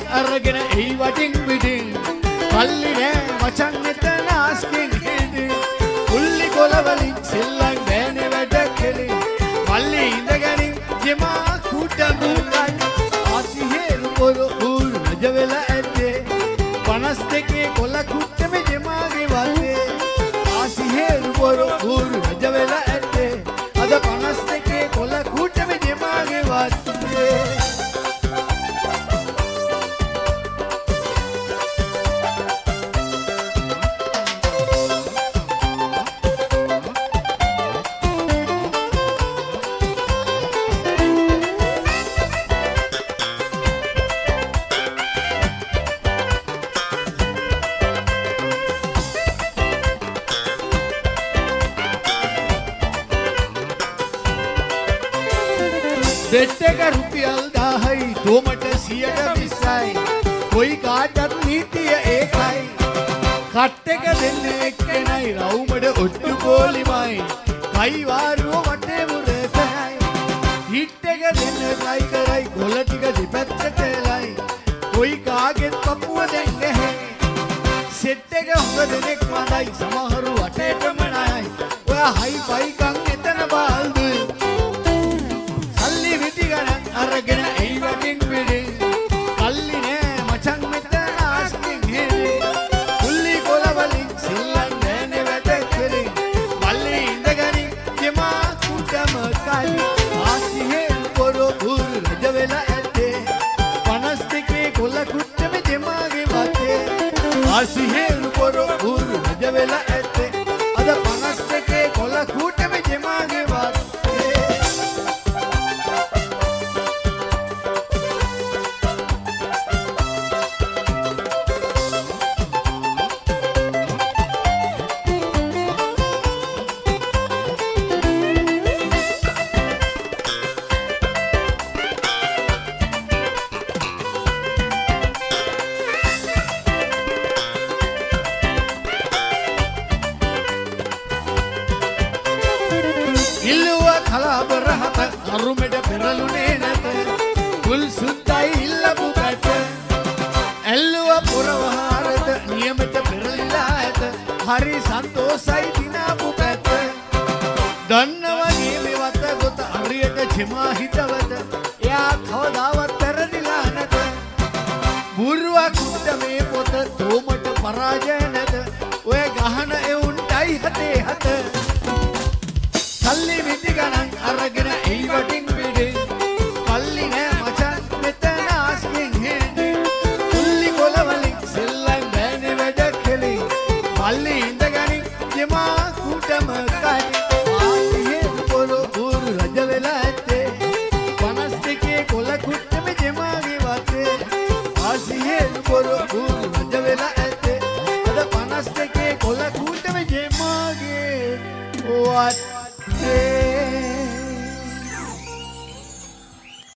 අරගෙන එයි වටින් පිටින් පල්ලි නෑ මචන් මෙතන ආස්කින් හිටින් පුල්ලි කොළවලින් සෙල්ලම් බෑනේ වැඩ කෙලින් පල්ලි ඉඳගනින් ජෙමා කුඩම කයි ආසිහෙරු පොර උල් රජ වෙලා ඇත්තේ 52 කොළ කුට්ටම ජෙමාගේ වත්තේ ආසිහෙරු පොර උල් රජ වෙලා ඇත්තේ අද 52 කොළ කුට්ටම ජෙමාගේ වත්තේ දෙට්ටක රුපියල් 1000යි තෝමට 120යි කොයි කාටත් නීතිය ඒකයි කට් එක දෙන්නේ එක්කෙනයි රවුමඩ ඔට්ටු පොලිමයි කයි වාරුව වටේ මුරේතයි හිට් එක දෙන්න try කරයි කොළ ටික දෙපැත්තට එලයි කොයි කාගෙත් පපුව දැන් නැහැ සෙට් එක හොඟ දෙනෙක් මඩයි සමහරු වටේටම නයි ඔයා හයි පයි කන් එතන බාල්දු අරගෙන එයි වටින් පිටින් කල්ලි නෑ මචන් මෙතන ආස්කින් හිටින් පුල්ලි කොළවලින් සෙල්ලම් බෑනේ වැඩ කෙලින් පල්ලි ඉඳගනින් ජෙමා කුඩම කයි ආසිහෙල් පොර උල් රජ වෙලා ඇත්තේ 52 කොළ කුට්ටම ජෙමාගේ වත්තේ ආසිහෙල් පොර උල් රජ වෙලා ඇත්තේ අද 52 කොළ කුට්ටම ජෙමාගේ වත්තේ අරුමෙඩ පෙරළුනේ නැත කුල් සුද්දයි ඉල්ලපු පැට ඇල්ලුව පුරවහාරද නියමෙට පෙරලිලා ඇත හරි සන්තෝසයි දිනාපු පැට දන්නවා නියමෙවත ගොත හරියට ජෙමා හිතවත එයා කවදාවත් පෙරදිලා නැත බුරුවා කුඩ මේ පොත තෝමට පරාජය නැත ඔය ගහන එවුන්ටයි හතේ හත සල්ලි විදි ගණන් අරගෙන එයි වටි